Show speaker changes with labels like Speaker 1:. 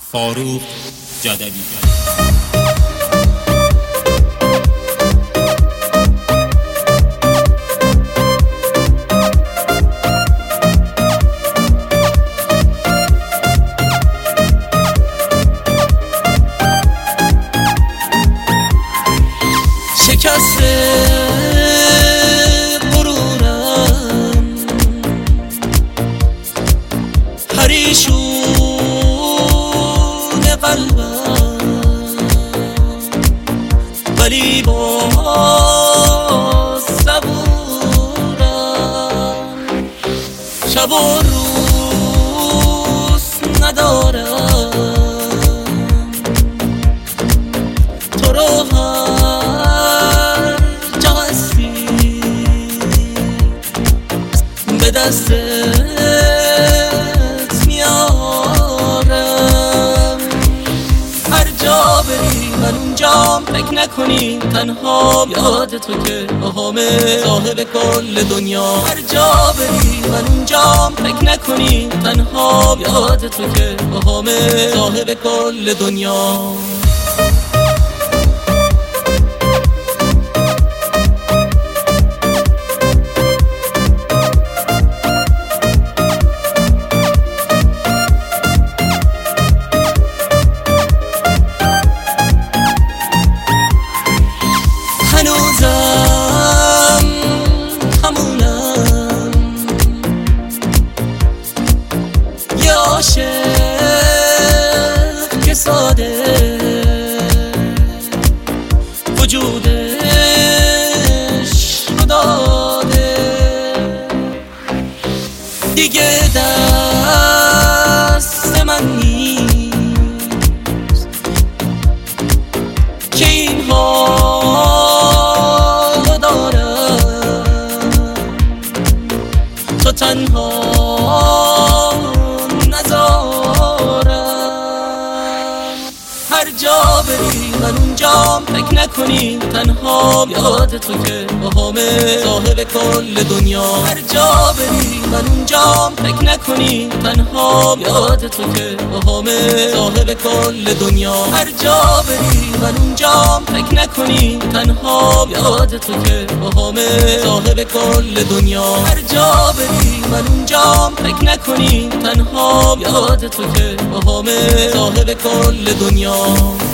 Speaker 1: فاروق جدلی.
Speaker 2: شکست غرورم پریشون قلبم، ولی باز صبورم. شب و روز ندارم تو رو هر جا هستی، به دستت میارم. هر جا بری من اونجام، فکر نکنی تنها یاد تو که باهامه، صاحب کل دنیا. هر جا بری من اونجام، فکر نکنی تنها یاد تو که باهامه، صاحب کل دنیا. هنوزم همونم، یه عاشق که ساده وجودش رو داده، دیگه دست من نیست که این تو تنها نذارم. هر جا بری من اونجام، فکر نکنی تنها یاد تو که باهامه، صاحب کل دنیا. هر جا بری من اونجام، فکر نکنی تنها یاد تو که باهامه، صاحب کل دنیا. هر جا بری من اونجام، فکر نکنی تنها یاد تو که باهامه، صاحب کل دنیا. هر جا بری من اونجام، فکر نکنی تنها یاد تو که باهامه، صاحب کل دنیا.